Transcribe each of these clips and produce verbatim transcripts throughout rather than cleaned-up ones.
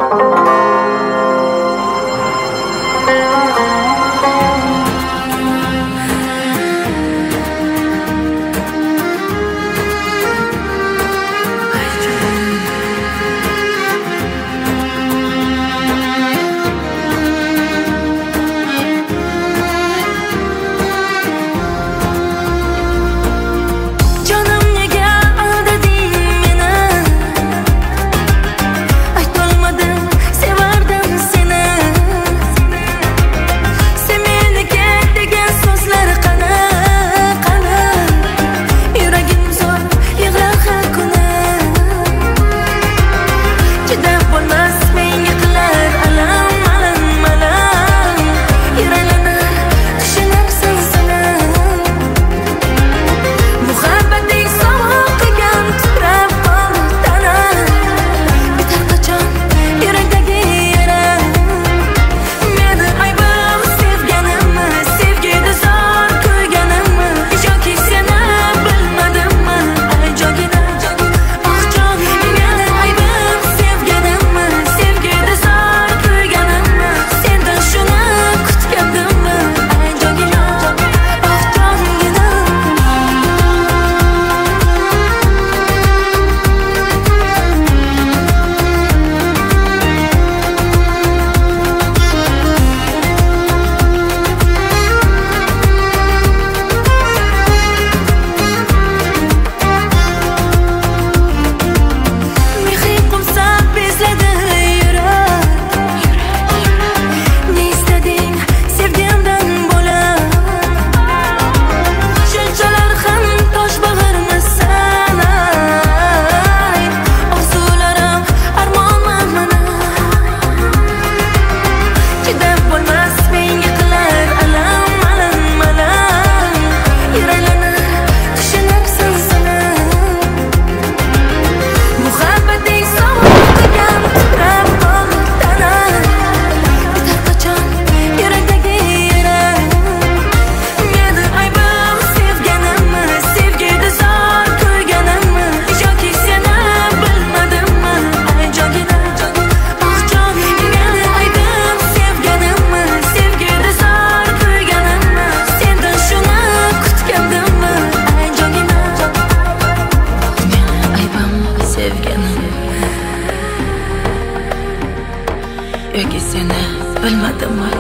yoki seni bilmadimmi?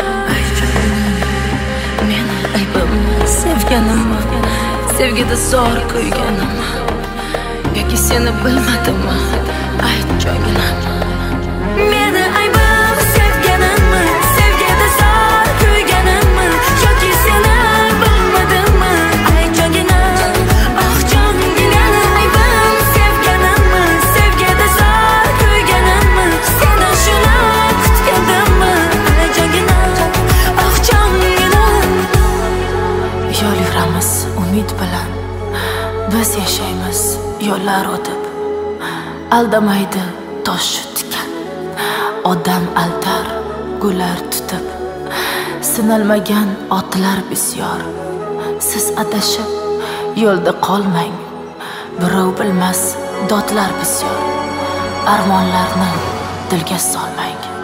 Aytdim, men aybimni sevganimmi? Sevgida zor qo'yganimmi? Yoki seni bilmadimmi? Ayt joyinam. Meni aybim sevganimmi? Sevgida zor qo'yganimmi? Yoki seni bilmadimmi? Ayt joyinam. Oh jongina aybim sevganimmi? Sevgida zor qo'yganimmi? Seni shuni kutganimmi? Ayt joyinam. Oh jongina. Yo'llarimiz umid bilan biz yashaymiz yo'llar o'tib. Aldamaydi tosh tikan, odam aldar gullar tutib. Sinalmagan otlar bisyor, siz adashib yo'lda qolmang. Birov bilmas dodlar bisyor, armonlarni dilga solmang.